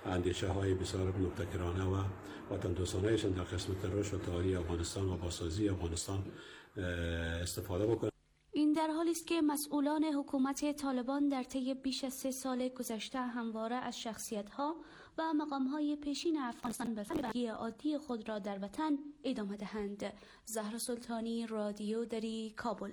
اندیشه‌های بسیار مبتکرانه و وطن دوستانه‌شان در قسمت رشد و تئوری افغانستان و بازسازی افغانستان استفاده بکنند. این در حالی است که مسئولان حکومت طالبان در طی بیش از 3 سال گذشته همواره از شخصیت‌ها و مقام‌های پیشین افغانستان به زندگی عادی خود را در وطن ادامه دهند. زهرا سلطانی، رادیو دری، کابل.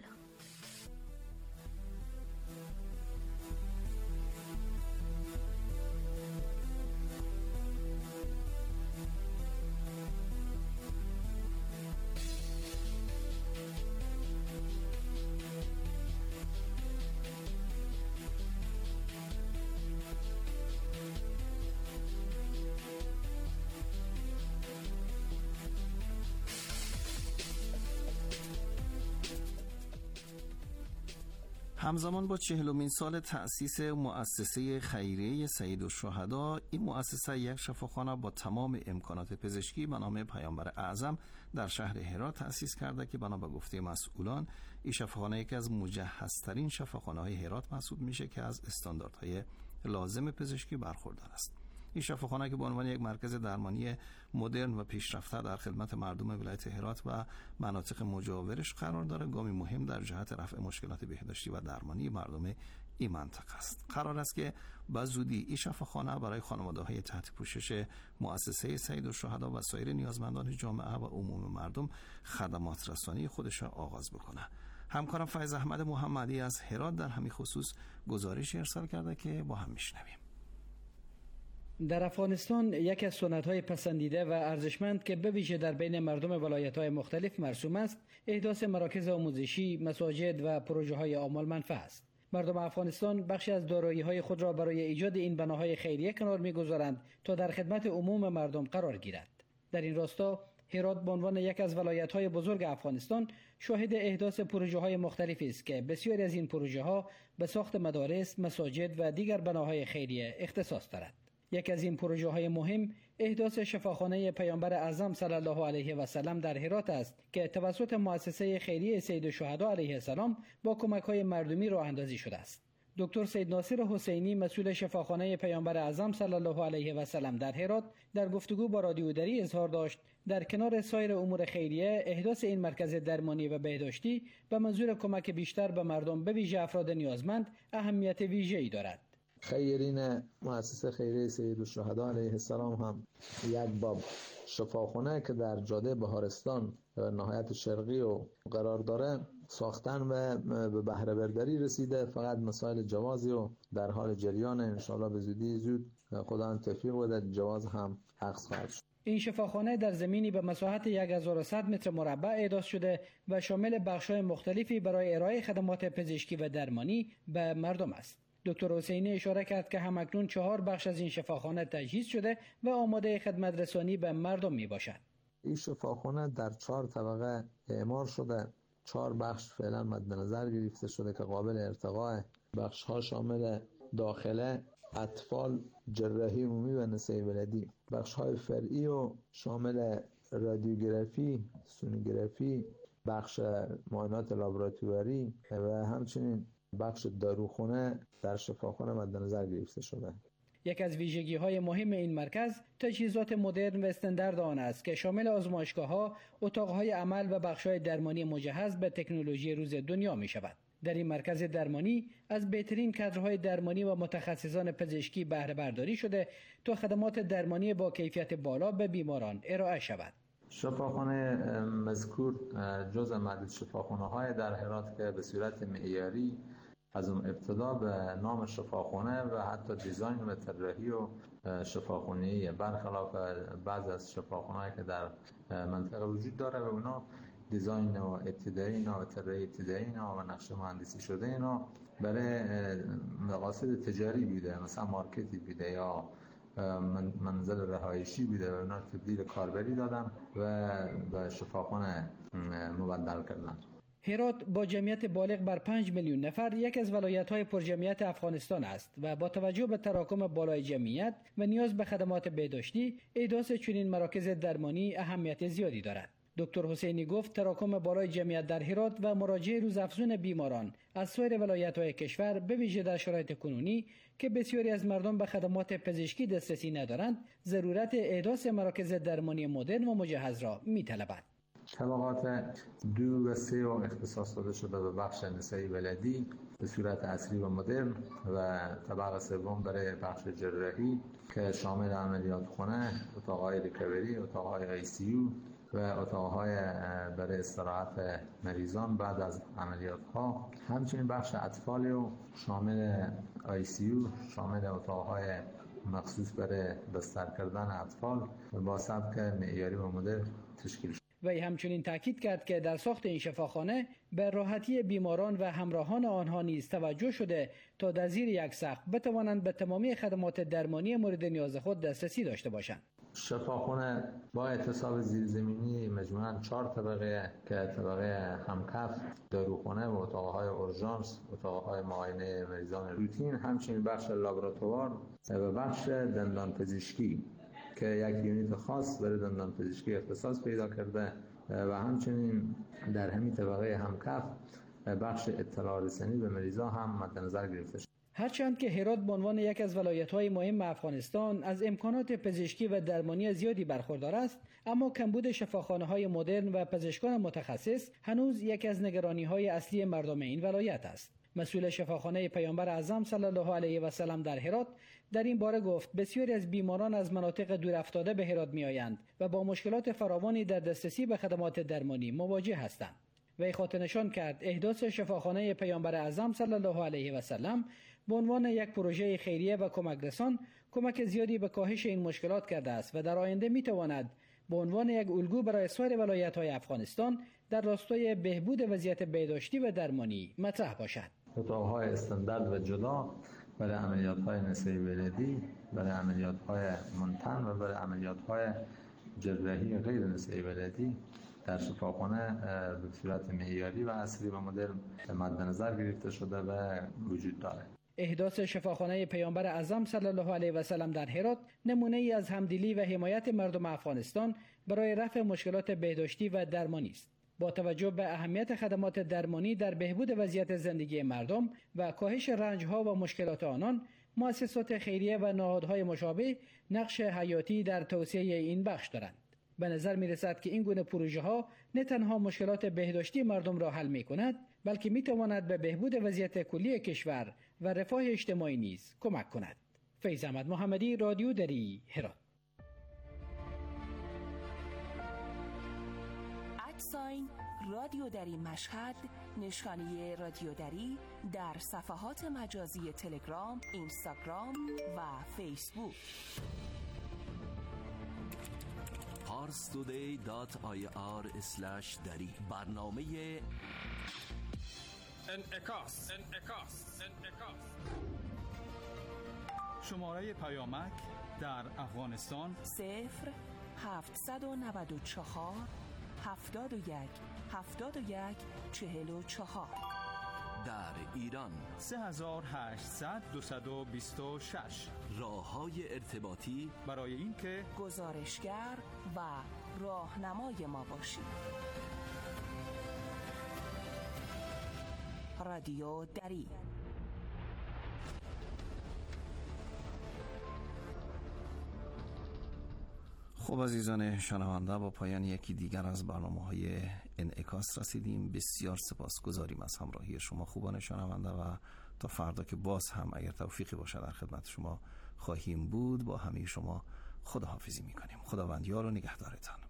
همزمان با 40مین سال تأسیس مؤسسه خیریه سیدالشهدا، این مؤسسه یک شفاخانه با تمام امکانات پزشکی به نام پیامبر اعظم در شهر هرات تأسیس کرده که بنا به گفته مسئولان این شفاخانه یکی از مجهزترین شفاخانه‌های هرات محسوب میشه که از استانداردهای لازم پزشکی برخوردار است. این شفاخانه که به عنوان یک مرکز درمانی مدرن و پیشرفته در خدمت مردم ولایت هرات و مناطق مجاورش قرار داره، گامی مهم در جهت رفع مشکلات بهداشتی و درمانی مردم این منطقه است. قرار است که به زودی این شفاخانه برای خانواده‌های تحت پوشش مؤسسه سیدالشهدا و سایر نیازمندان جامعه و عموم مردم خدمات رسانی خودش را آغاز بکنه. همکارم فیض احمد محمدی از هرات در همین خصوص گزارش ارسال کرده که با هم میشنویم. در افغانستان یکی از سنت‌های پسندیده و ارزشمند که به ویژه در بین مردم ولایت‌های مختلف مرسوم است، احداث مراکز آموزشی، مساجد و پروژه‌های عامه المنفعه است. مردم افغانستان بخشی از دارایی‌های خود را برای ایجاد این بناهای خیریه کنار می‌گذارند تا در خدمت عموم مردم قرار گیرد. در این راستا هرات به عنوان یک از ولایت‌های بزرگ افغانستان شاهد احداث پروژه‌های مختلفی است که بسیاری از این پروژه‌ها به ساخت مدارس، مساجد و دیگر بناهای خیریه اختصاص دارد. یک از این پروژه‌های مهم احداث شفاخانه پیامبر اعظم صلی الله علیه و سلم در هرات است که توسط مؤسسه خیریه سیدالشهدا علیه السلام با کمک‌های مردمی راه اندازی شده است. دکتر سید ناصر حسینی، مسئول شفاخانه پیامبر اعظم صلی الله علیه و سلم در هرات، در گفتگو با رادیو دری اظهار داشت در کنار سایر امور خیریه، احداث این مرکز درمانی و بهداشتی به منظور کمک بیشتر به مردم به ویژه افراد نیازمند اهمیت ویژه‌ای دارد. خیرین مؤسسه خیریه سیدالشهدا علیه السلام هم یک باب شفاخانه که در جاده بهارستان نهایت شرقی و قرار داره ساختن و به بهره برداری رسیده. فقط مسائل جوازی و در حال جریان، انشاءالله به زود خدا توفیق بده جواز هم حقق خواهد شد. این شفاخانه در زمینی به مساحت 1100 متر مربع احداث شده و شامل بخش‌های مختلفی برای ارائه خدمات پزشکی و درمانی به مردم است. دکتر حسینی اشاره کرد که همکنون 4 بخش از این شفاخانه تجهیز شده و آماده خدمت رسانی به مردم می باشد. این شفاخانه در 4 طبقه اعمار شده. 4 بخش فعلا مد نظر گرفته شده که قابل ارتقاء. بخش ها شامل داخله، اطفال، جراحی عمومی و نسائی ولدی. بخش های فرعی و شامل رادیوگرافی، سونوگرافی، بخش معاینات لابراتواری و همچنین بخش داروخانه در شفاخانه مد نظر گرفته شده. یک از ویژگی‌های مهم این مرکز تجهیزات مدرن و استاندارد آن است که شامل آزمایشگاه‌ها، اتاق‌های عمل و بخش‌های درمانی مجهز به تکنولوژی روز دنیا می‌شود. در این مرکز درمانی از بهترین کادرهای درمانی و متخصصان پزشکی بهره برداری شده تا خدمات درمانی با کیفیت بالا به بیماران ارائه شود. شفاخانه مذکور جزء معدود شفاخانه‌های در هرات که به صورت معیاری از اون ابتدا به نام شفاخانه و حتی دیزاین و طراحی و شفاخانه‌ای برخلاف بعض از شفاخانه‌ای که در منطقه وجود داره و اونا دیزاین و ابتدایی اینا و طراحی ابتدایی اینا و نقشه مهندسی شده اینا برای مقاصد تجاری بوده، مثلا مارکتی بوده یا منزل رهایشی بوده و اونا تبدیل کاربری دادن و به شفاخانه مبدل کردن. هرات با جمعیت بالغ بر 5 میلیون نفر یک از ولایت‌های پرجمعیت افغانستان است و با توجه به تراکم بالای جمعیت و نیاز به خدمات بهداشتی، احداث چنین مراکز درمانی اهمیت زیادی دارد. دکتر حسینی گفت تراکم بالای جمعیت در هرات و مراجعه روزافزون بیماران از سایر ولایت‌های کشور به ویژه در شرایط کنونی که بسیاری از مردم به خدمات پزشکی دسترسی ندارند، ضرورت احداث مراکز درمانی مدرن و مجهز را می‌طلبد. طبقات 2 و 3 اختصاص داده شده به بخش نسایی ولدی به صورت اصلی و مدرن و طبقه سوم برای بخش جراحی که شامل عملیات خانه، اتاق‌های ریکاوری، اتاق‌های ICU و اتاق‌های برای استراحت مریضان بعد از عملیات‌ها. همچنین بخش اطفال و شامل ICU، شامل اتاق‌های مخصوص برای بستر کردن اطفال با سبک معیاری و مدرن تشکیل شده. وی همچنین تاکید کرد که در ساخت این شفاخانه به راحتی بیماران و همراهان آنها نیز توجه شده تا در زیر یک سقف بتوانند به تمامی خدمات درمانی مورد نیاز خود دسترسی داشته باشند. شفاخانه با اتصاب زیرزمینی مجموعاً 4 طبقه که طبقه همکف، داروخانه و اتاقهای اورژانس، اتاقهای معاینه مریضان روتین، همچنین بخش لابراتوار و بخش دندان پزشکی که یک یونیت خاص برای دندان پزشکی اختصاص پیدا کرده و همچنین در همین طبقه همکف بخش اطلاع رسانی به مریضا هم مد نظر گرفته شده. هرچند که هرات به عنوان یک از ولایت‌های مهم افغانستان از امکانات پزشکی و درمانی زیادی برخوردار است، اما کمبود شفاخانه‌های مدرن و پزشکان متخصص هنوز یک از نگرانی‌های اصلی مردم این ولایت است. مسئول شفاخانه پیامبر اعظم صلی الله علیه و سلم در هرات در این باره گفت بسیاری از بیماران از مناطق دورافتاده به هرات می‌آیند و با مشکلات فراوانی در دسترسی به خدمات درمانی مواجه هستند. وی خاطر نشان کرد احداث شفاخانه پیامبر اعظم صلی الله علیه و سلم به عنوان یک پروژه خیریه و کمک رسان کمک زیادی به کاهش این مشکلات کرده است و در آینده می‌تواند به عنوان یک الگو برای سایر ولایت‌های افغانستان در راستای بهبود وضعیت بهداشتی و درمانی مطرح باشد. اتاق‌های استاندارد و جدا برای عملیات‌های نسایی ولدی، برای عملیات‌های منتن و برای عملیات‌های جراحی غیر نسایی ولدی در شفاخانه به صورت معیاری و عصری و مدرن مد نظر گرفته شده و وجود دارد. احداث شفاخانه پیامبر اعظم صلی الله علیه و سلم در هرات نمونه ای از همدلی و حمایت مردم افغانستان برای رفع مشکلات بهداشتی و درمانی است. با توجه به اهمیت خدمات درمانی در بهبود وضعیت زندگی مردم و کاهش رنج‌ها و مشکلات آنان، مؤسسات خیریه و نهادهای مشابه نقش حیاتی در توسعه این بخش دارند. به نظر می رسد که این گونه پروژه ها نه تنها مشکلات بهداشتی مردم را حل می کند، بلکه می تواند به بهبود وضعیت کلی کشور و رفاه اجتماعی نیز کمک کند. فیض احمد محمدی، رادیو دری، هرات. ادساین رادیو دری مشهد، نشانی رادیو دری در صفحات مجازی تلگرام، اینستاگرام و فیسبوک. parstoday.ir/dari برنامه انعکاس. شماره پیامک در افغانستان 0794 71 71 44. در ایران 3800 226. راه‌های ارتباطی برای اینکه گزارشگر و راهنمای ما باشید. رادیو دری. خب عزیزان شنونده، با پایان یکی دیگر از برنامه‌های انعکاس رسیدیم. بسیار سپاسگزاریم از همراهی شما خوبان شنونده و تا فردا که باز هم اگر توفیقی باشه در خدمت شما خواهیم بود. با همه شما خداحافظی می‌کنیم. خداوند یار و نگهدارتان.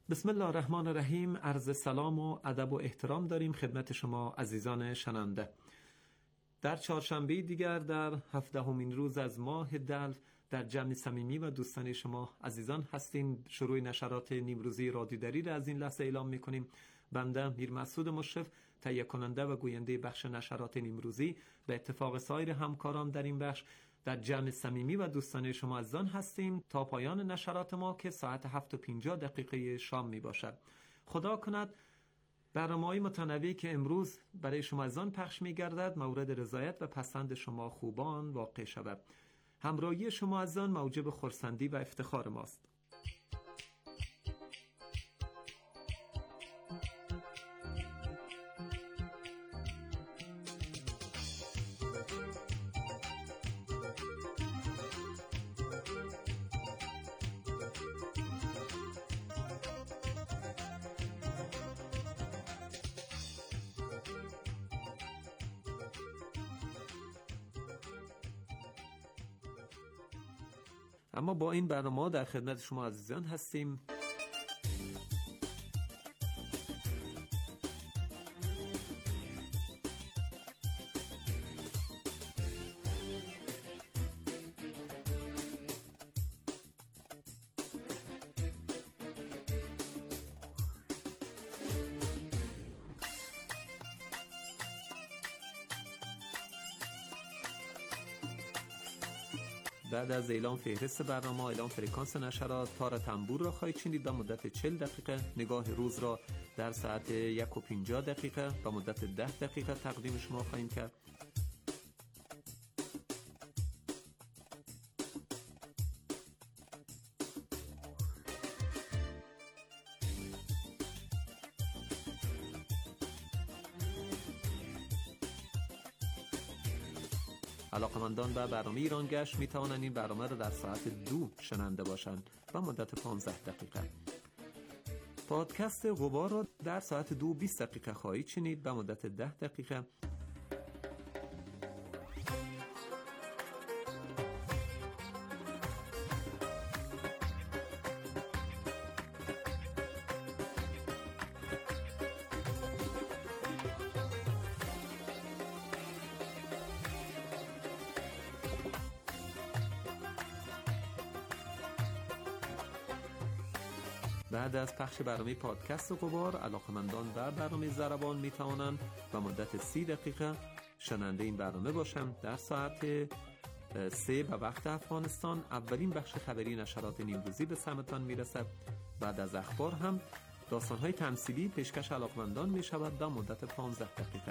بسم الله الرحمن الرحیم. عرض سلام و ادب و احترام داریم خدمت شما عزیزان شنونده. در چهارشنبه دیگر در 17مین روز از ماه دلو در جمع صمیمی و دوستانه شما عزیزان هستیم. شروع نشرات نیمروزی رادیو دری را از این لحظه اعلام می‌کنیم. بنده میر مسعود مشرف، تهیه کننده و گوینده بخش نشرات نیمروزی، به اتفاق سایر همکاران در این بخش در جمع صمیمی و دوستانه شما عزیزان هستیم تا پایان نشرات ما که ساعت 7:50 شام می باشد. خدا کند برنامه‌های متنوعی که امروز برای شما عزیزان پخش می گردد مورد رضایت و پسند شما خوبان واقع شود. همراهی شما عزیزان موجب خرسندی و افتخار ماست. اما با این برنامه در خدمت شما عزیزان هستیم. بعد از اعلام فهرست برنامه، اعلام فرکانس نشرات، تار تنبور را خواهید شنید و مدت 40 دقیقه، نگاه روز را در ساعت 1:50 و مدت 10 دقیقه تقدیم شما خواهیم کرد. علاقمندان به برنامه ایرانگشت می توانند این برنامه را در ساعت 2 شنونده باشند و مدت 15 دقیقه. پادکست غبار را در ساعت 2:20 خواهید شنید و مدت 10 دقیقه. بعد از پخش برنامه پادکست غبار، علاقمندان به برنامه ضربان می توانند و مدت 30 دقیقه شنونده این برنامه باشند. در ساعت 3 به وقت افغانستان اولین بخش خبری نشرات نیمروزی به سمتان می رسد. بعد از اخبار هم داستان‌های تمثیلی پیشکش علاقمندان می شود و مدت 15 دقیقه.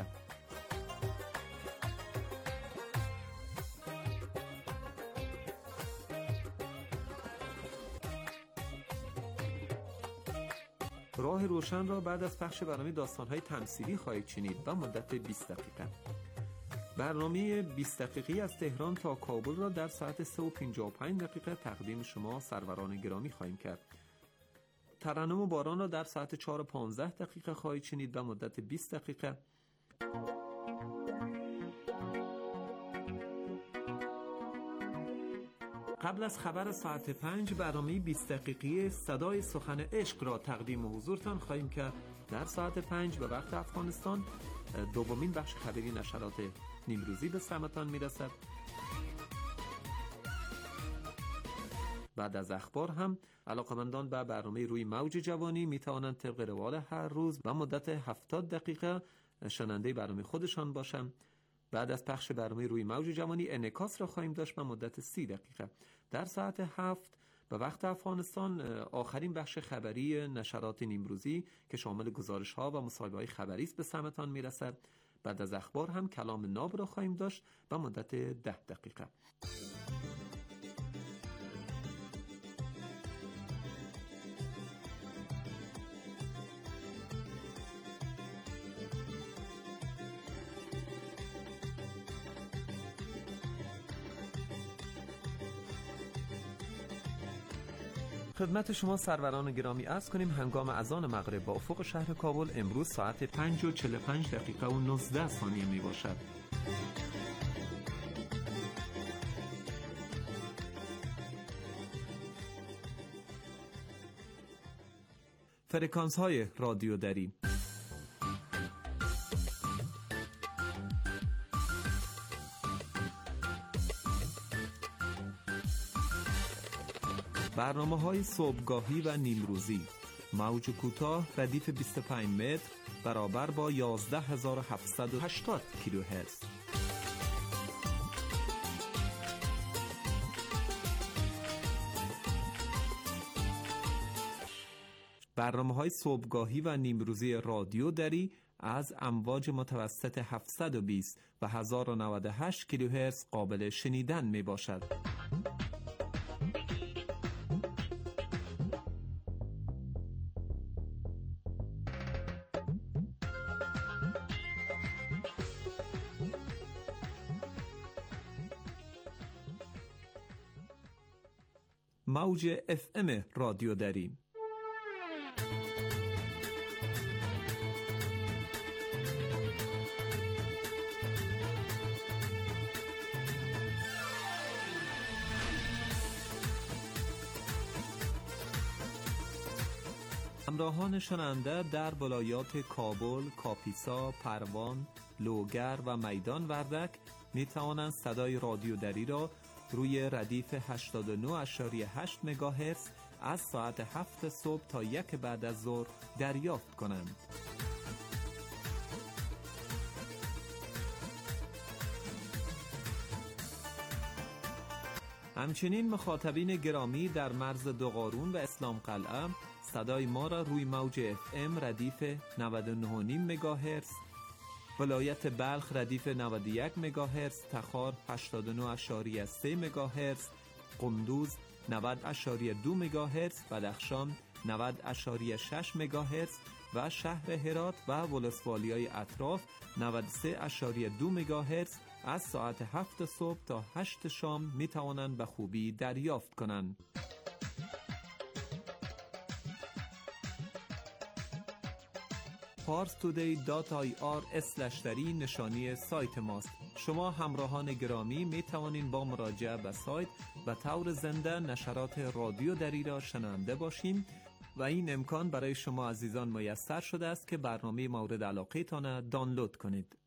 راه روشن را بعد از پخش برنامه داستان‌های تمثیلی خواهید شنید و مدت 20 دقیقه. برنامه 20 دقیقی از تهران تا کابل را در ساعت 3:55 تقدیم شما سروران گرامی خواهیم کرد. ترنم و باران را در ساعت 4:15 خواهید شنید و مدت 20 دقیقه. قبل از خبر ساعت 5 برنامه 20 دقیقی صدای سخن عشق را تقدیم حضورتان خواهیم کرد. در ساعت 5 به وقت افغانستان دومین بخش خبری نشرات نیمروزی به سمتان میرسد. بعد از اخبار هم علاقمندان به برنامه روی موج جوانی می توانند طبق روال هر روز و مدت 70 دقیقه شنونده برنامه خودشان باشند. بعد از پخش برنامه روی موج جوانی انعکاس را خواهیم داشت به مدت 30 دقیقه. در ساعت 7 به وقت افغانستان آخرین بخش خبری نشرات نیمروزی که شامل گزارش‌ها و مصاحبه‌های خبری است به سمتان میرسد. بعد از اخبار هم کلام ناب را خواهیم داشت به مدت 10 دقیقه. خدمت شما سروران گرامی عرض کنیم هنگام اذان مغرب با افق شهر کابل امروز ساعت 5:45 و 19 ثانیه می باشد. فرکانس های رادیو دری. برنامه‌های صبحگاهی و نیمروزی، موج کوتاه ردیف 25 متر برابر با 11780 کیلوهرتز. برنامه‌های صبحگاهی و نیمروزی رادیو دری از امواج متوسط 720 و 1098 کیلوهرتز قابل شنیدن می باشد. موج FM رادیو دری. همراهان شنونده در ولایات کابل، کاپیسا، پروان، لوگر و میدان وردک می توانند صدای رادیو دری را روی ردیف 89.8 مگاهرتز از ساعت 7 صبح تا 1 بعد از ظهر دریافت کنند. همچنین مخاطبین گرامی در مرز دوقارون و اسلام قلعه صدای ما را روی موج FM ردیف 99.5 مگاهرتز، ولایت بلخ ردیف 91 مگاهرتز، تخار 89.3 مگاهرتز، قندوز 90.2 مگاهرتز، بدخشان 90.6 مگاهرتز و شهر هرات و ولسوالیای اطراف 93.2 مگاهرتز از ساعت 7 صبح تا 8 شام می توانند به خوبی دریافت کنند. parstoday.ir/dari نشانی سایت ماست. شما همراهان گرامی می توانید با مراجعه به سایت و طور زنده نشرات رادیو دری را شنونده باشیم و این امکان برای شما عزیزان میسر شده است که برنامه مورد علاقه تان دانلود کنید.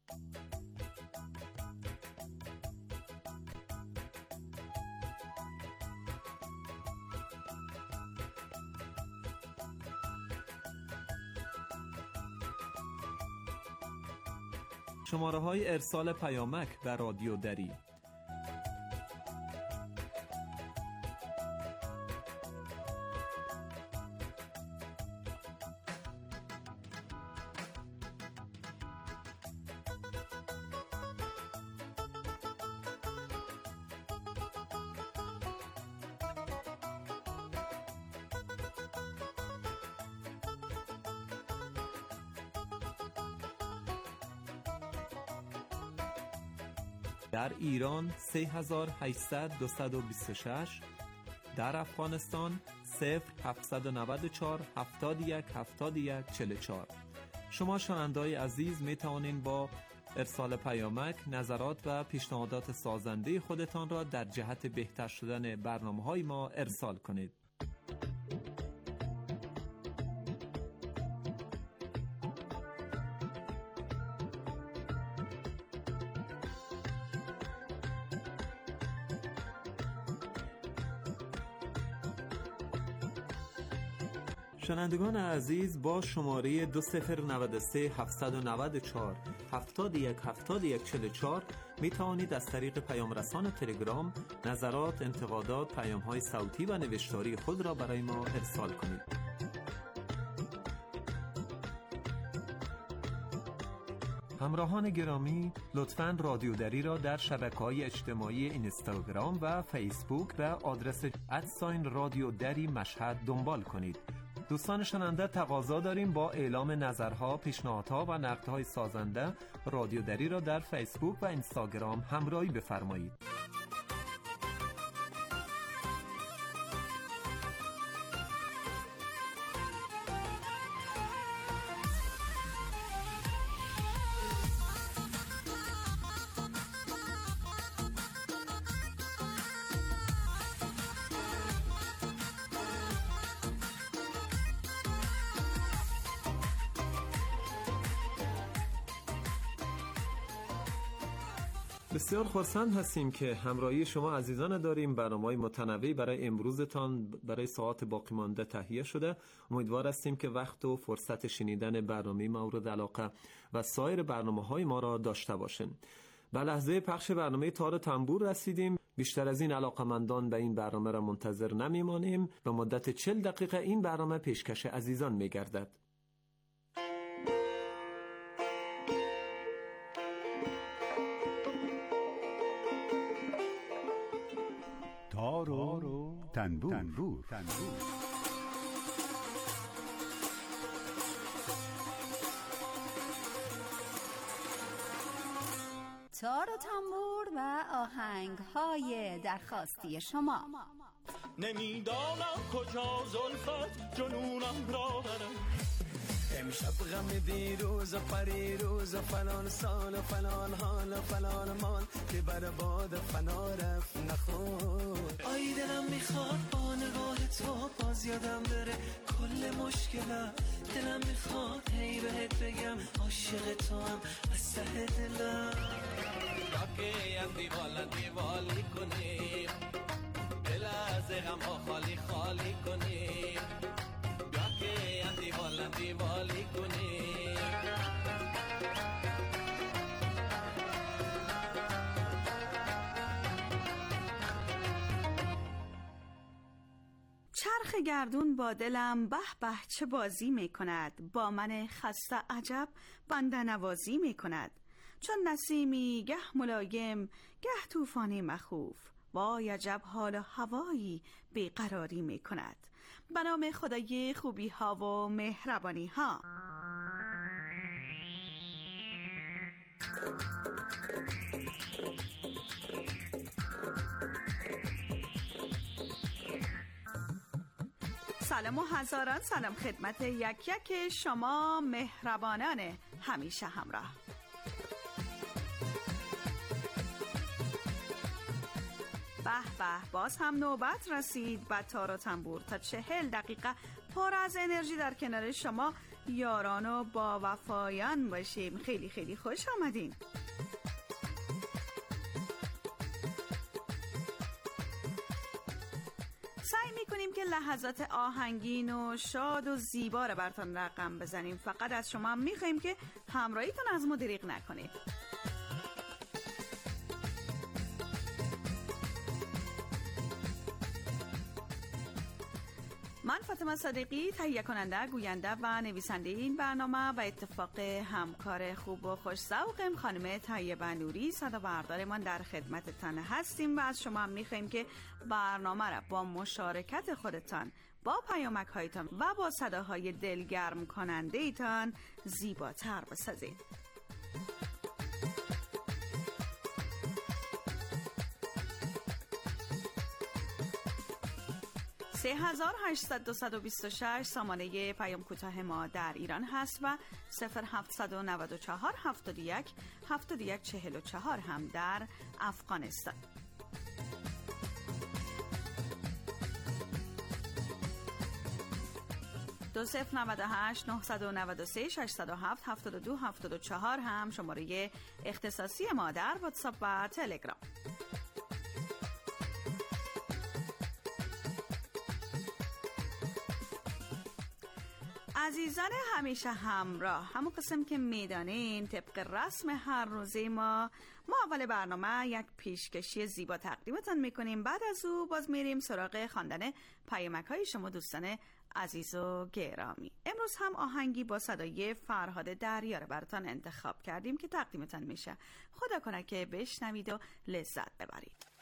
شماره‌های ارسال پیامک به رادیو دری: در ایران 3800-226، در افغانستان 0794 71 71 44. شما شنونده‌های عزیز می توانید با ارسال پیامک نظرات و پیشنهادات سازنده خودتان را در جهت بهتر شدن برنامه‌های ما ارسال کنید. شنوندگان عزیز، با شماره 2093 794 71 71 44 می توانید از طریق پیام رسان تلگرام نظرات، انتقادات، پیام‌های صوتی و نوشتاری خود را برای ما ارسال کنید. همراهان گرامی، لطفاً رادیو دری را در شبکه‌های اجتماعی اینستاگرام و فیسبوک به آدرس @رادیو دری مشهد دنبال کنید. دوستان شنونده، تقاضا داریم با اعلام نظرها، پیشنهادها و نقدهای سازنده رادیو دری را در فیسبوک و اینستاگرام همراهی بفرمایید. بسیار خرسند هستیم که همراهی شما عزیزان داریم. برنامه‌های متنوعی برای امروزتان برای ساعات باقی مانده تهیه شده. امیدوار هستیم که وقت و فرصت شنیدن برنامه مورد علاقه و سایر برنامه‌های ما را داشته باشین. به لحظه پخش برنامه تار و تنبور رسیدیم. بیشتر از این علاقمندان به این برنامه را منتظر نمیمانیم. به مدت 40 دقیقه این برنامه پیشکش عزیزان می‌گردد. تار و تنبور. تار و تنبور و آهنگ‌های درخواستی شما. نمیدانم کجا زلفت جنونم را برم، امشب غم دیروز و پریروز و فلان سال و فلان حال و فلان مال که بر باد فنا رفت نخور. آی دلم میخواد با نگاه تو باز یادم بره کل مشکلم، دلم میخواد هی بهت بگم عاشق تو هم از ته دلم. راکه هم دیوالی کنیم، دل از غم ها خالی خالی کنیم، راکه هم دیوالی کنیم. چرخ گردون با دلم به به چه بازی می کند، با من خسته عجب بنده نوازی می کند. چون نسیمی گه ملایم گه طوفانی مخوف، وای عجب حال و هوایی بیقراری می کند. به نام خدای خوبی ها و مهربانی ها. سلام و هزاران سلام خدمت یک یک شما مهربانان همیشه همراه. به به، باز هم نوبت رسید به تار و تنبور تا 40 دقیقه پر از انرژی در کنار شما یاران و با وفایان باشیم. خیلی خیلی خوش آمدین. سعی میکنیم که لحظات آهنگین و شاد و زیبا را براتون رقم بزنیم. فقط از شما میخوایم که همراهیتون از ما دریغ نکنید. من فاطمه صادقی، تهیه کننده، گوینده و نویسنده این برنامه و اتفاق همکار خوب و خوش ذوقم خانم طیبه نوری صدا بردارمان در خدمتتان هستیم و از شما میخوایم که برنامه را با مشارکت خودتان، با پیامک هایتان و با صداهای دلگرم کننده ایتان زیباتر بسازید. 3826 سامانه پیام کوتاه ما در ایران هست و 0794 71 71 44 هم در افغانستان. دو 098 993 607 72 74 هم شماره اختصاصی ما در واتساپ و تلگرام. عزیزان همیشه همراه، همون قسم که میدانین طبق رسم هر روزه ما اول برنامه یک پیشکشی زیبا تقدیمتان میکنیم. بعد از او باز میریم سراغ خواندن پیامک های شما دوستان عزیز و گرامی. امروز هم آهنگی با صدای فرهاد دریا رو براتان انتخاب کردیم که تقدیمتان میشه. خدا کنه که بشنوید و لذت ببرید.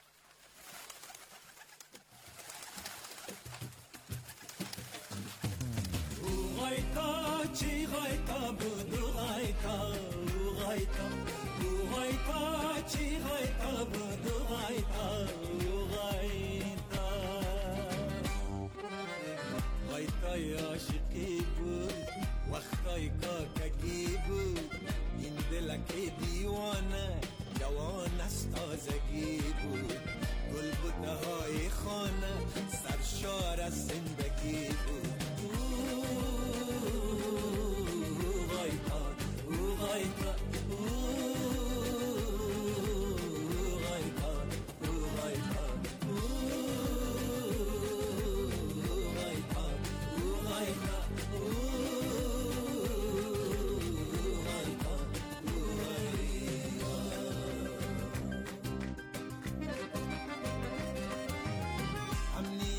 غایتا چی غایتا بودو غایتا غایتا غایتا چی غایتا بودو غایتا غایتا غایتای عاشقی بود وقتای کاکگی بود این دلک دیوانه جوان از تازگی بود گلبوته های خانه سرشار از زندگی بود غایتا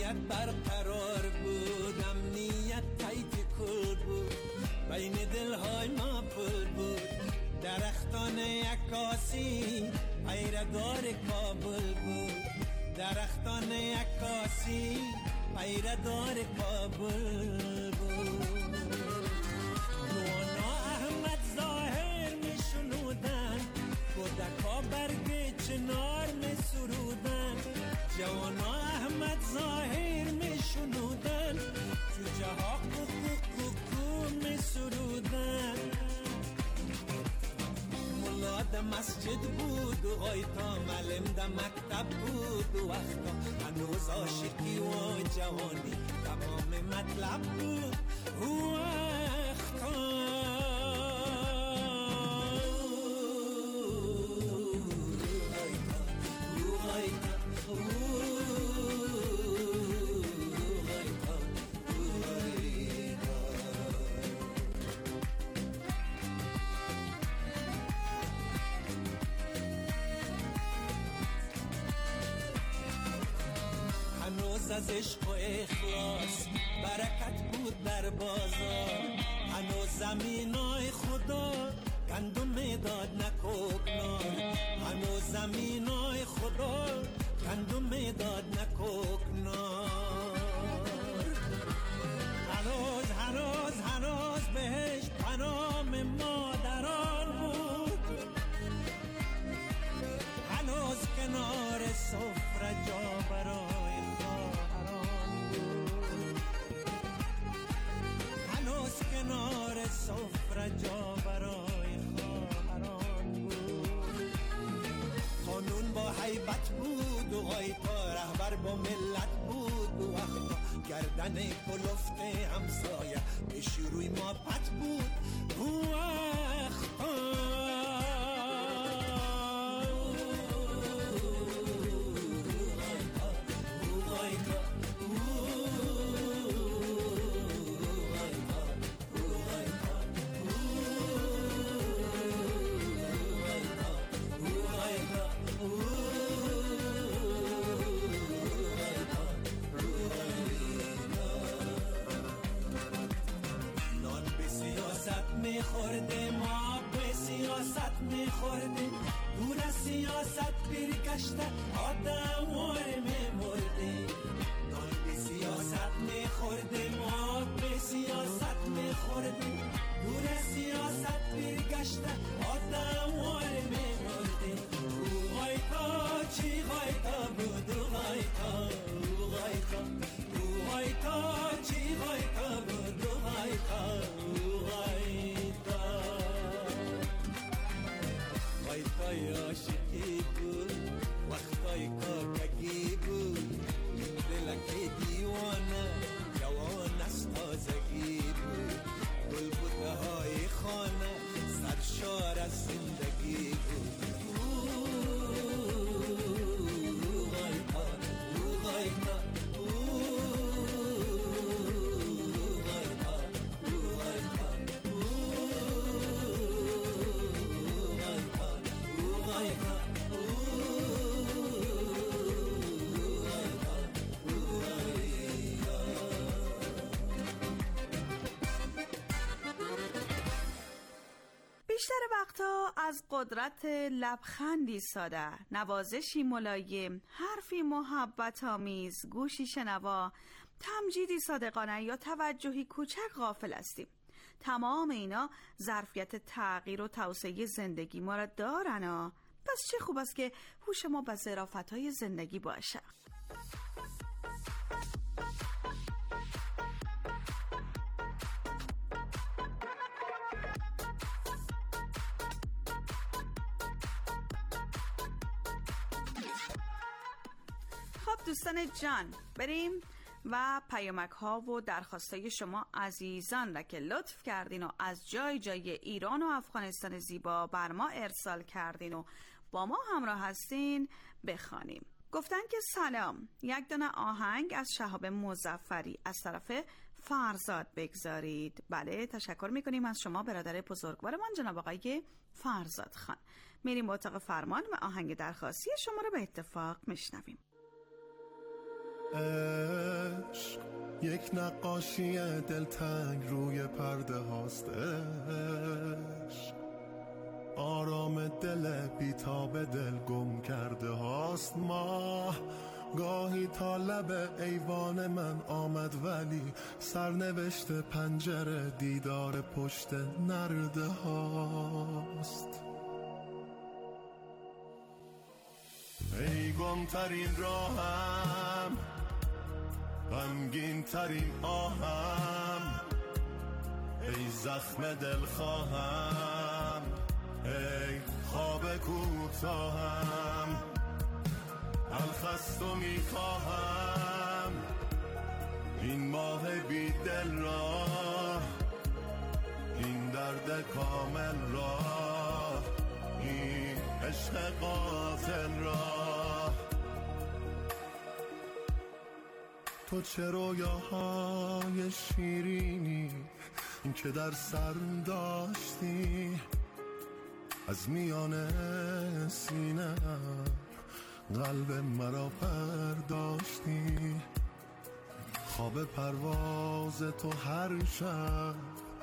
امنیت برقرار بود، امنیت تایت کل بود، بین دلهای ما پل بود. درختان عکاسی پیردار کابل بود، درختان عکاسی پیردار کابل بود. نوانا احمد ظاهر می شنودن، کودکا برگ چنار می سرودن. جوانا احمد ظاهر می شنودن، جوجه ها کوکو کوکو می سرودن. ملا ده مسجد بود و غایتا، معلم ده مکتب بود و وقتا. هنوز عاشقی و جوانی تمام مطلب بود و وقتا. از عشق و اخلاص برکت بود در بازار. هنوز زمینای خدا گندم داد نکوکنار، هنوز زمینای خدا گندم داد نکوکنار. هنوز بهش پنام مادران بود، هنوز کنار سفره جا برای کنار سفره جا برای خواهران بود. قانون با هیبت بود و غایتا، رهبر با ملت بود و وقتا. گردن کلفت همسایه به شروع ما پت بود و وقتا. میخورده ما به سیاست میخورده، دور از سیاست برگشته آدم میمرده. نان به سیاست میخورده ما به سیاست میخورده، دور از سیاست برگشته آدم میمرده. او غایتا چی غایتا بود، او غایتا او غایتا او غایتا چی غایتا بود، او غایتا وقتای عاشقی بود، وقتای کاکگی بود. دلک دیوانه جوان از تازگی بود، گلبوته های خانه سرشار از زندگی بود. بیشتر وقتا از قدرت لبخندی ساده، نوازشی ملایم، حرفی محبت آمیز، گوشی شنوا، تمجیدی صادقانه یا توجهی کوچک غافل هستیم. تمام اینا ظرفیت تغییر و توسعه زندگی ما را دارن. پس چه خوب است که هوش ما به ظرافت‌های زندگی باشه. خب دوستان جان، بریم و پیامک ها و درخواست های شما عزیزان را که لطف کردین و از جای جای ایران و افغانستان زیبا بر ما ارسال کردین و با ما همراه هستین بخوانیم. گفتن که سلام، یک دونه آهنگ از شهاب مظفری از طرف فرزاد بگذارید. بله، تشکر میکنیم از شما برادر بزرگوارمان جناب آقای فرزاد خان. میریم به اتاق فرمان و آهنگ درخواستی شما رو به اتفاق میشنویم. عشق یک نقاشی دلتنگ روی پرده هاست. عشق آرام دل بیتاب دل گم کرده هاست. ماه گاهی تا لب ایوان من آمد ولی سرنوشت پنجره دیدار پشت نرده هاست. ای گم ترین راهم، غمگین ترین آهم، ای زخم دل خواهم، ای خواب کوتاهم، الخستو میخواهم این ماه بی دل را، این درد کامل را، این عشق قاتل را. تو چه رویاهای شیرینی این که در سر داشتی، از میان سینه قلب مرا برداشتی. خواب پرواز تو هر شب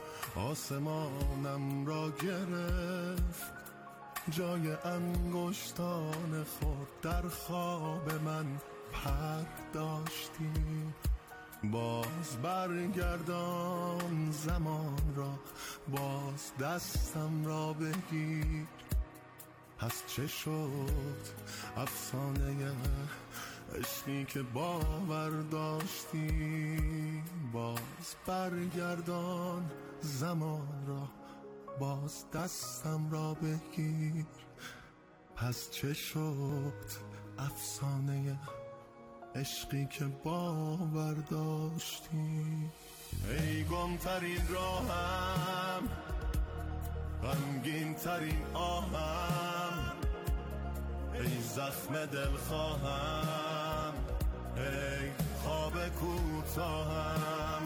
آسمانم را گرفت، جای انگشتان خود در خواب من پرداشتی. باز برگردان زمان را، باز دستم را بگیر، پس چه شد افسانه عشقی که باور داشتی. باز برگردان زمان را، باز دستم را بگیر، پس چه شد افسانه عشقی که باور داشتی. ای گم ترین راهم، غمگین ترین آهم، ای زخم دل خواهم، ای خواب کوتاهم،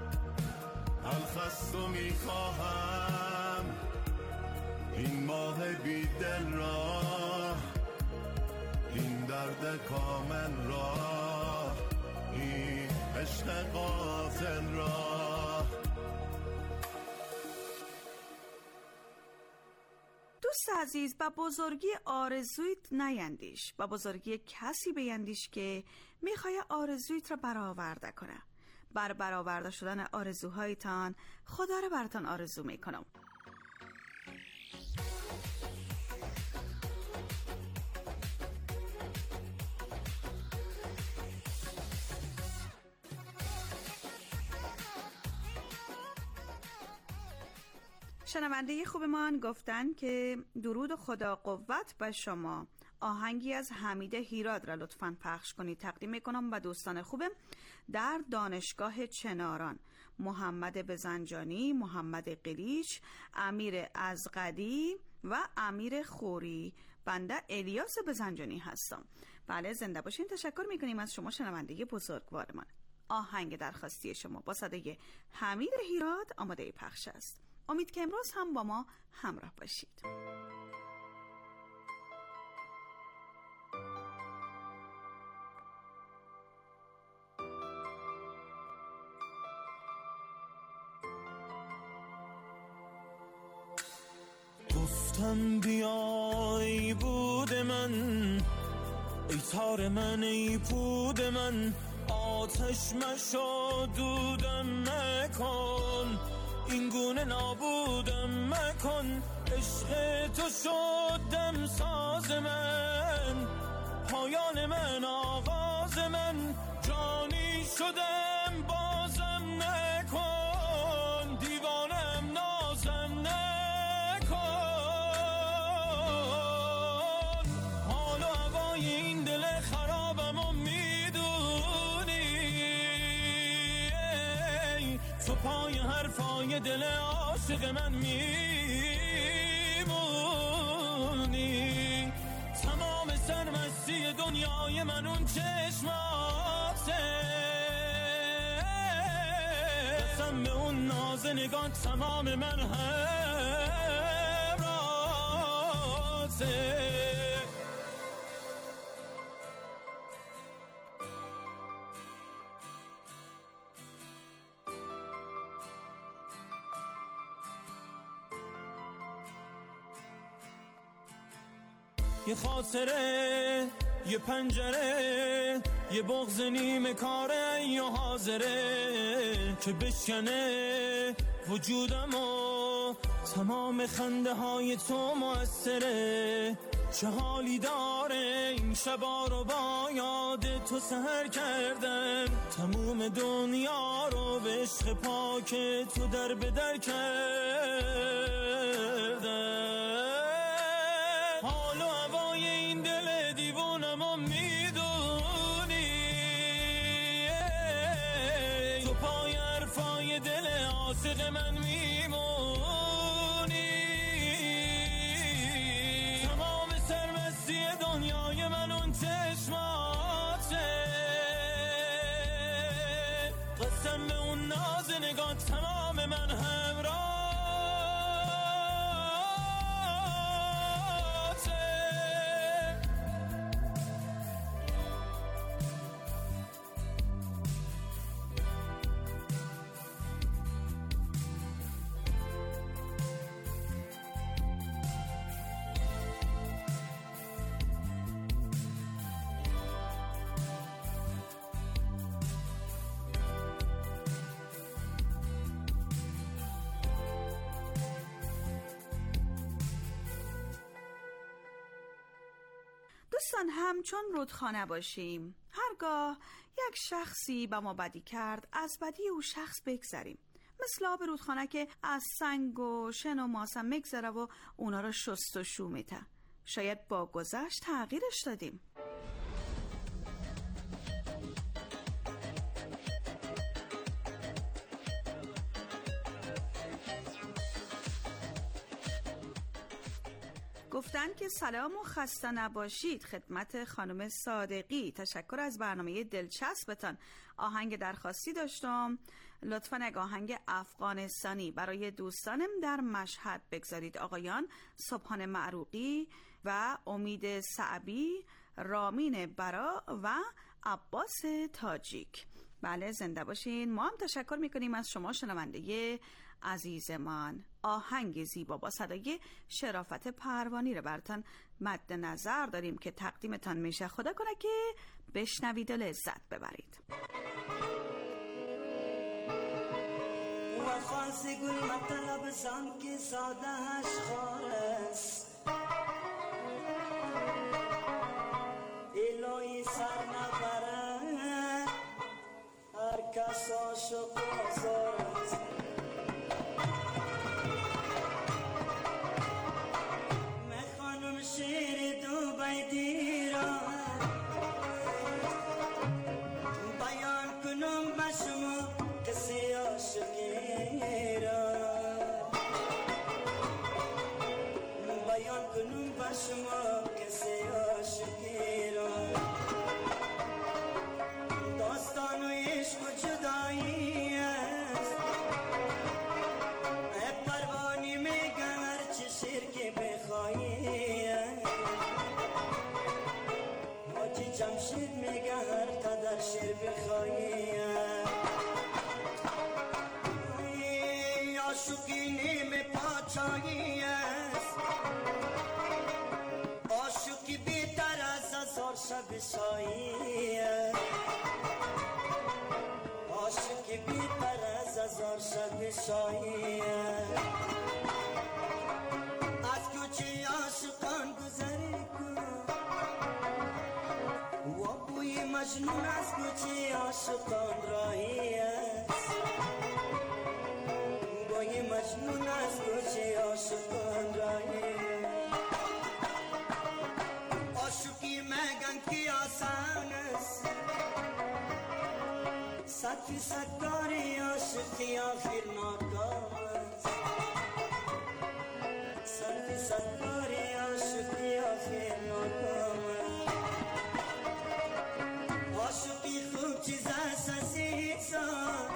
الخستو میخواهم این ماه بی دل را، این درد کامل را، این عشق قاتل را. دوست عزیز، به بزرگی آرزویت نیندیش، به بزرگی کسی بیندیش که میخوای آرزویت را برآورده کنه. بر برآورده شدن آرزوهایتان خدا را براتان آرزو میکنم. شنونده خوبمان گفتن که درود خدا قوت به شما، آهنگی از حمید هیراد را لطفاً پخش کنید. تقدیم میکنم به دوستان خوبم در دانشگاه چناران: محمد بزنجانی، محمد قلیچ، امیر ازغدی و امیر خوری. بنده الیاس بزنجانی هستم. بله، زنده باشین. تشکر میکنیم از شما شنونده بزرگوارمان. آهنگ درخواستی شما با صدای حمید هیراد آماده پخش است. امید که امروز هم با ما همراه باشید. گفتم بیای بود من، ای تار من، ای پود من، آتش مشو دودم مکن، این گونه نابودم مکن، عشق تو شدم ساز من، پایان من، آغاز من، جانی شدم بازم نکن، دیوانم نازم نکن. حال و هوای این دل خرابم و میدونی، تو پای حرفای دل عاشق من میمونی. تمام سرمستی دنیای من اون چشماته، قسم به اون ناز نگاه تمام من همراته. یه خاطره، یه پنجره، یه بغض نیمه کاره یا حاضره که بشکنه وجودمو. تمام خنده های تو مؤثره. چه حالی داره این شبا رو با یاد تو سحر کردم. تموم دنیا رو به عشق پاک تو در به در کردم. حال و هوای این دل دیوونم رو میدونی، تو پای حرفای دل عاشق من میمونی. تمام سرمستی دنیای من اون چشماته، قسم به اون ناز نگاه تمام من همراه. دوستان، همچون رودخانه باشیم. هرگاه یک شخصی با ما بدی کرد، از بدی او شخص بگذریم. مثل آب رودخانه که از سنگ و شن و ماسم میگذره و اونا رو شست و شو میته. شاید با گذشت تغییرش دادیم. گفتن که سلام و خسته نباشید خدمت خانم صادقی. تشکر از برنامه دلچسبتان. آهنگ درخواستی داشتم، لطفاً یک آهنگ افغانستانی برای دوستانم در مشهد بگذارید. آقایان سبحان معروقی و امید صعبی، رامین برا و عباس تاجیک. بله، زنده باشین. ما هم تشکر میکنیم از شما شنونده عزیزمان. آهنگ زیبا با صدای شرافت پروانی رو براتون مد نظر داریم که تقدیمتان میشه. خدا کنه که بشنوید و لذت ببرید. و خاص گل مطلب زن که ساده هش خارست، الهی سر نبره هر کس عاشق آزارست. میخوانم شیر دوبای دیران بیان کنم به شما کسی عاشقی را، بیان کنم به شما کسی عاشقی را. داستان و عشق و جدایی است، پروانی میگن هرچی شیر که بخواهی. حاجی جمشید میگه هر قدر شیر بخواهی. عاشقی نیم پاچایی است، عاشقی بیتر از 1000 شب شایی است، عاشقی بیتر از 1000 شب شایی است. از کوچه عاشقان گذری کن و بوی مجنون از کوچه عاشقان راهی است، بوی مجنون از کوچه عاشقان راهی. عاشقی مگن که آسان است، 100% کاری عاشقی آخر ناکام است، 100% کاری عاشقی آخر ناکام است. عاشقی خوب چیز است عزیزان،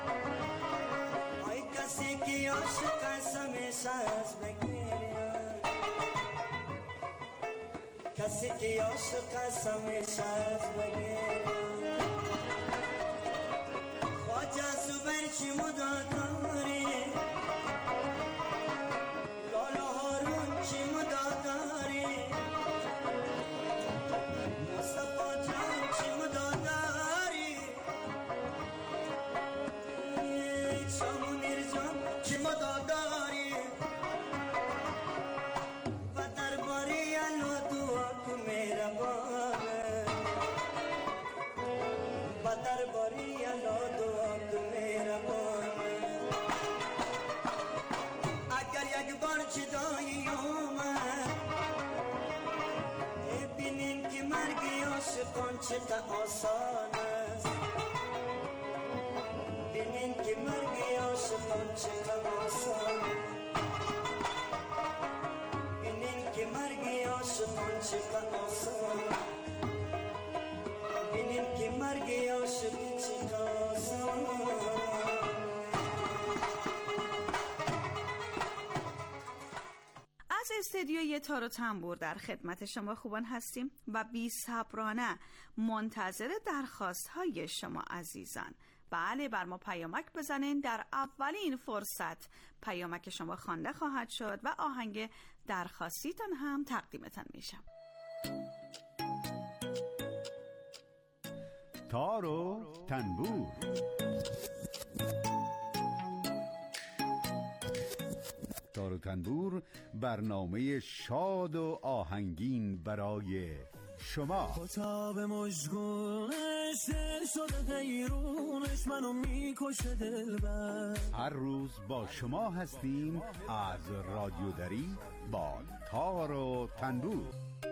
ای کسی که عاشق است همیشه از بگیرد، کسی که عاشق است همیشه از بگیرد. خواجه زبر چی مداداری، لالا هارون چی مداداری، چقدر آسان است ببینین که مرگ عاشقان چقدر آسان ببینین که مرگ عاشقان چقدر آسان ببینین که مرگ عاشقی چقدر آسان. از استدیوی تار و تنبور در خدمت شما خوبان هستیم و بی‌صبرانه منتظر درخواست های شما عزیزان. بله، بر ما پیامک بزنین، در اولین فرصت پیامک شما خوانده خواهد شد و آهنگ درخواستیتان هم تقدیمتان میشه. تار و تنبور. تار و تنبور، برنامه شاد و آهنگین برای شما. خطاب مشگونش دل شده غیرونش منو میکشه دلبر. هر روز با شما هستیم از رادیو دری با تار و تنبور.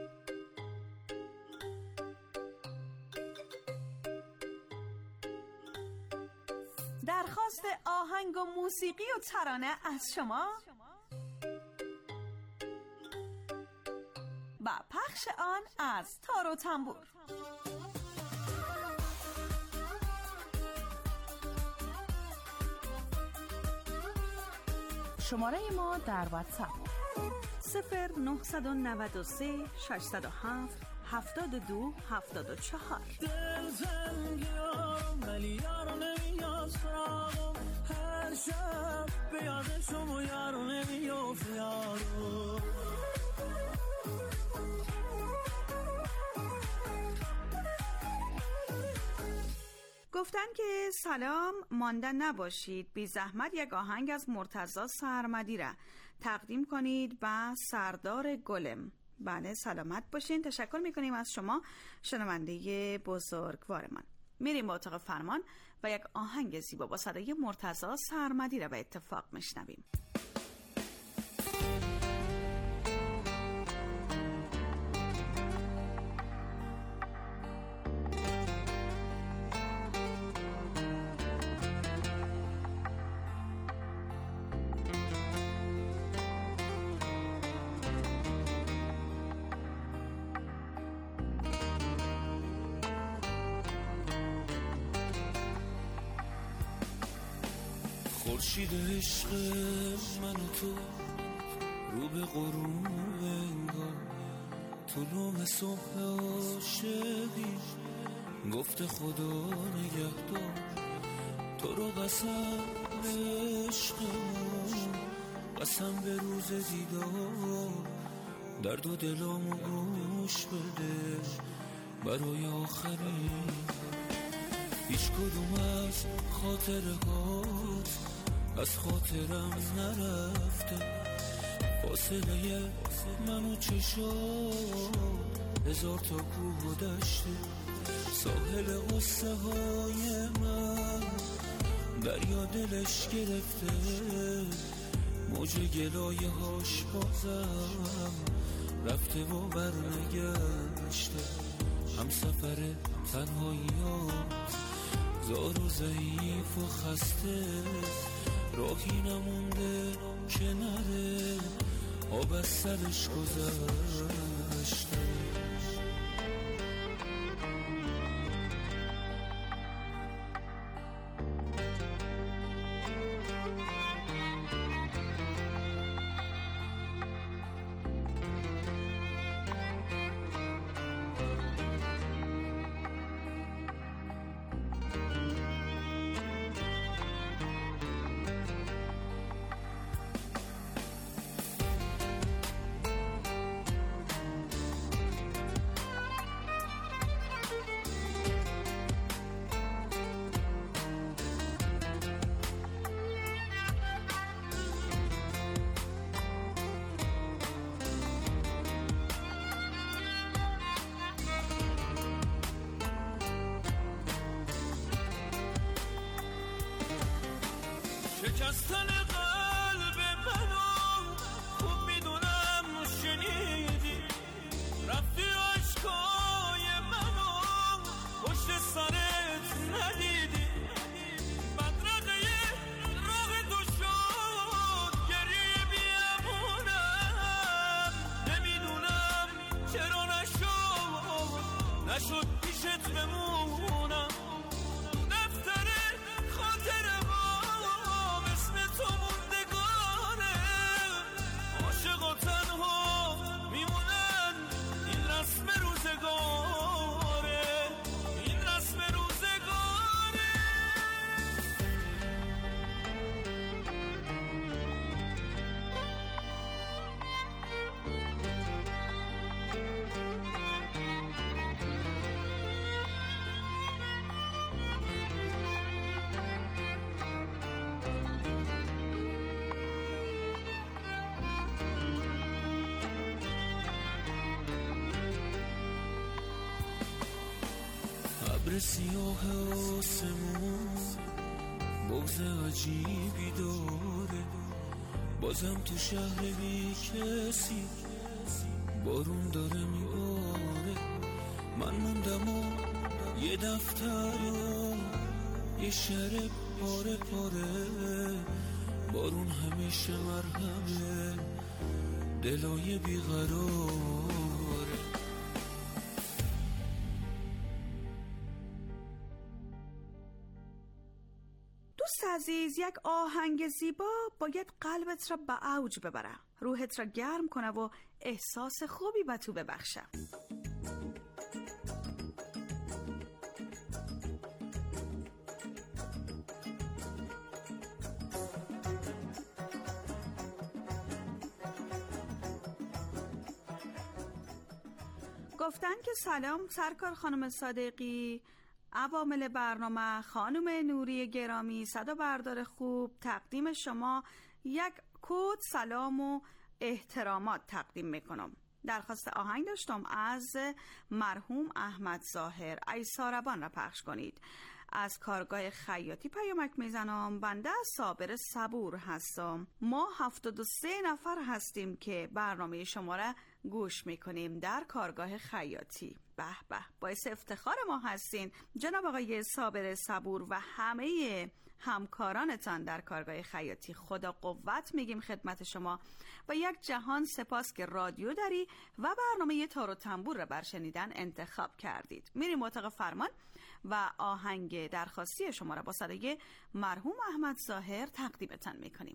درخواست آهنگ و موسیقی و ترانه از شما و پخش آن از تار و تنبور. شماره ما در واتساپ 0993 607 72 74. دل زنگیارم ولی یارو نمیاد سراغم، هر شب به یاد شما یارو نمیافت یارو. گفتن که سلام، مانده نباشید، بی زحمت یک آهنگ از مرتضی سرمدی را تقدیم کنید به سردار گلم. بله، سلامت باشین. تشکر میکنیم از شما شنونده بزرگوارمان. میریم با اتاق فرمان و یک آهنگ زیبا با صدای مرتضی سرمدی را به اتفاق میشنویم. خورشید عشق من و تو رو به غروب انگار، طلوع صبح عاشقی گفت خدا نگهدار. تو رو قسم عشقمون، قسم به روز دیدار، درد و دلامو گوش بده برای آخرین. هیچ کدوم از خاطرهات از خاطرم نرفته، فاصله من و چشات هزار تا کوه و دشته. ساحل قصه های من دریا دلش گرفته، موج گلایه هاش بازم رفته و برنگشته. هم سفر تنهاییات، زار و ضعیف و خسته، راهی نمونده که نره آب از سرش گذشته. شکستن قلب منو خوب میدونم شنیدی، رفتی عشقای منو بمونم تو دفتر خاطره ها اسم تو موندگاره عاشقا تنها میمونن این رسم روزگاره این رسم روزگاره ابر سیاه آسمون بغض عجیبی داره بازم تو شهر بی کسی بارون داره میباره من موندم و یه دفتر و یه شهر پاره پاره بارون همیشه مرهمه دلای بیقراره. دوست عزیز، یک آهنگ زیبا باید قلبت را به اوج ببره، روحت را گرم کنه و احساس خوبی به تو ببخشه. گفتن که سلام سرکار خانم صادقی، عوامل برنامه، خانم نوری گرامی، صدا بردار خوب، تقدیم شما یک کد سلام و احترامات تقدیم میکنم. درخواست آهنگ داشتم از مرحوم احمد ظاهر ایساربان را پخش کنید. از کارگاه خیاطی پیامک میزنم. بنده صابر صبور هستم. ما 73 نفر هستیم که برنامه شما را گوش میکنیم در کارگاه خیاطی. به به، باعث افتخار ما هستین جناب آقای صابر صبور و همه همکارانتان در کارگاه خیاطی. خدا قوت میگیم خدمت شما و یک جهان سپاس که رادیو داری و برنامه تار و تنبور را بر شنیدن انتخاب کردید. میریم اتاق فرمان و آهنگ درخواستی شما را با صدای مرحوم احمد ظاهر تقدیمتان میکنیم.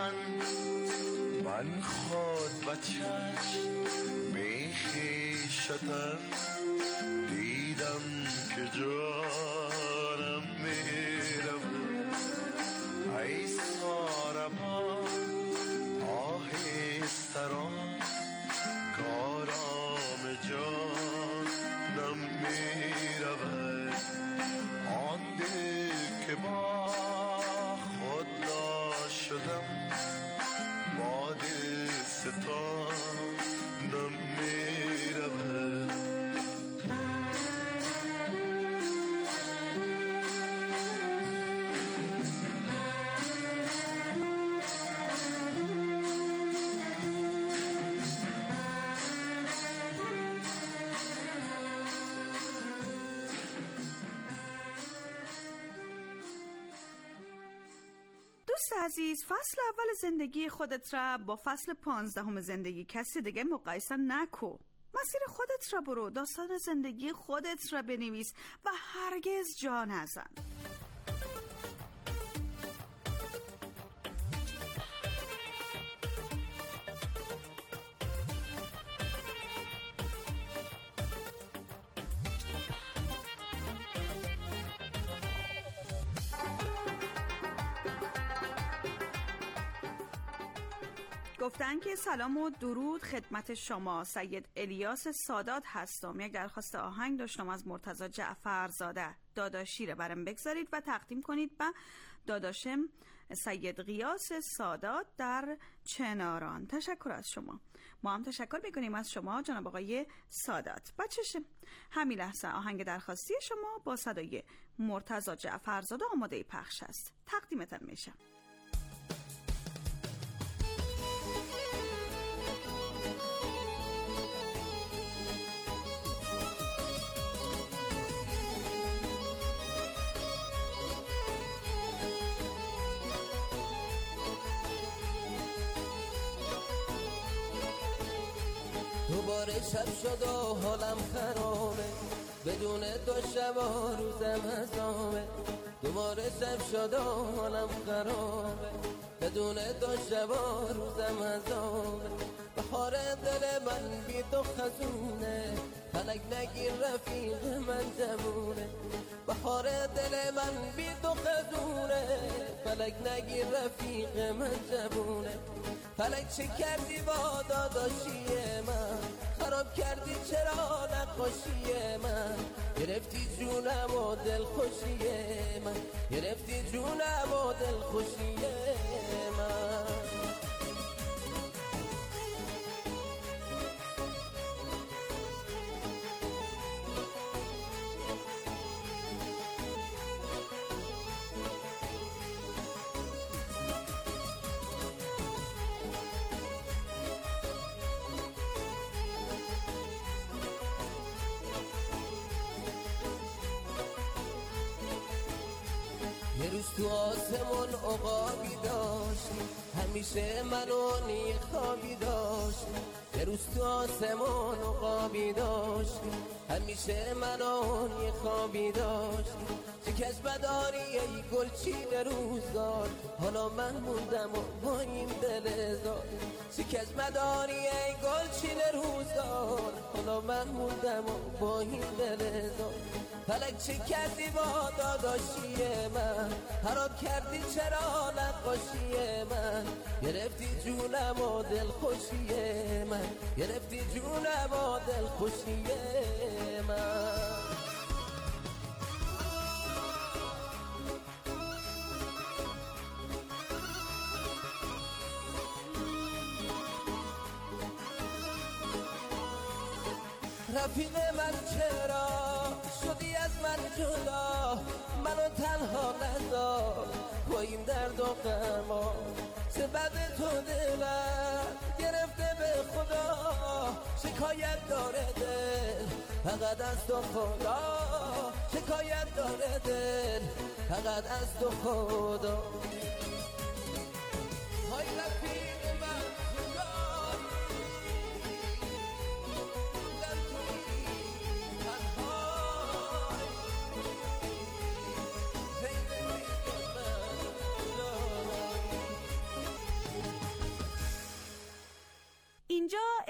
من خود بچش میخیشتم دیدم که جانم میرم ای سارما آهستران کارام جانم میرم آن دل که با خود شدم با دل ستانم میرم دوست عزیز، فصل اول زندگی خودت را با فصل 15 زندگی کسی دیگه مقایسه نکن. مسیر خودت را برو، داستان زندگی خودت را بنویس و هرگز جا نزن. گفتن که سلام و درود خدمت شما، سید الیاس سادات هستم. یک درخواست آهنگ داشتم از مرتضی جعفرزاده. داداشی رو برام بگذارید و تقدیم کنید به داداشم سید غیاس سادات در چناران. تشکر از شما. ما هم تشکر میکنیم از شما جناب آقای سادات. بچشم همین لحظه آهنگ درخواستی شما با صدای مرتضی جعفرزاده آماده پخش است. تقدیمتان میشه. دوباره شب شد و حالم خرابه، بدون تو شب و روزم هزامه. دوباره شب شد و حالم خرابه، بدون تو شب و روزم هزامه. بهار دل من بی تو خزونه، فلک نگیر رفیق من جمونه. بهار دل من بی تو خزونه، فلک نگیر رفیق من جمونه. فلک چه کردی با داداشی من، خراب کردی چرا نقاشی من. گرفتی جونم و دل خوشی من، گرفتی جونم و دل خوشی من. یه روز تو آسمون عقابی داشتی، همیشه منو خوابی داشتی. یه روز تو آسمون عقابی داشتی، همیشه منو خوابی داشتی. شکست بداری ای گلچین روزگار، حالا من موندم و با این دل زار. شکست بداری ای گلچین روزگار، حالا من موندم و با این دل زار. فلک چه کردی با داداشی من، خراب کردی چرا نقاشی من. گرفتی جونم و دل خوشی من، گرفتی جونم و دل خوشی من. رفیق من چرا شدی از من جدا، منو تنها نذار با این درد و غما. سبب تو دلم گرفته به خدا، شکایت داره دل فقط از تو خدا. شکایت داره دل فقط از تو خدا. های رفیق من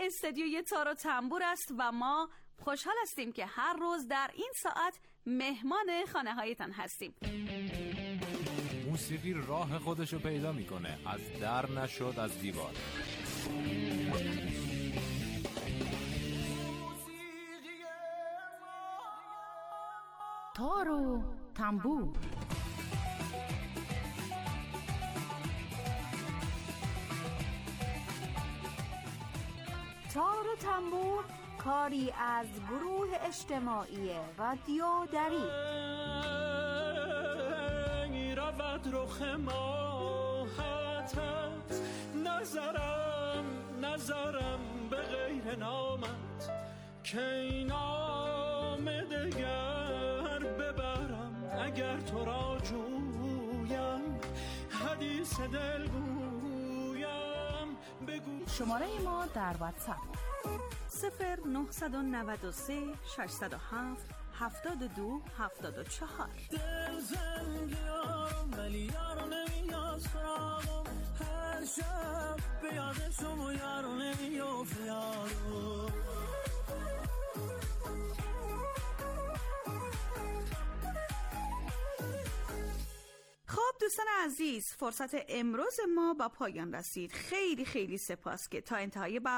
استدیوی تار و تنبور است و ما خوشحال هستیم که هر روز در این ساعت مهمان خانه هایتان هستیم. موسیقی راه خودشو پیدا میکنه، از در نشد از دیوار. تار و تنبور. تار و تنبور کاری از گروه اجتماعی رادیو دری. رود رخ ماهتت، نظرم به غیر نامت، که این نام دگر ببرم اگر تو را جویم، حدیث دل گویم بگو. شماره ما در واتساپ 0993 607 72 74. دل زنگیارم ولی یارو نمیاد سراغم، هر شب به یاد شما یارو نمیافت یارو. خب دوستان عزیز، فرصت امروز ما با پایان رسید. خیلی خیلی سپاس که تا انتهای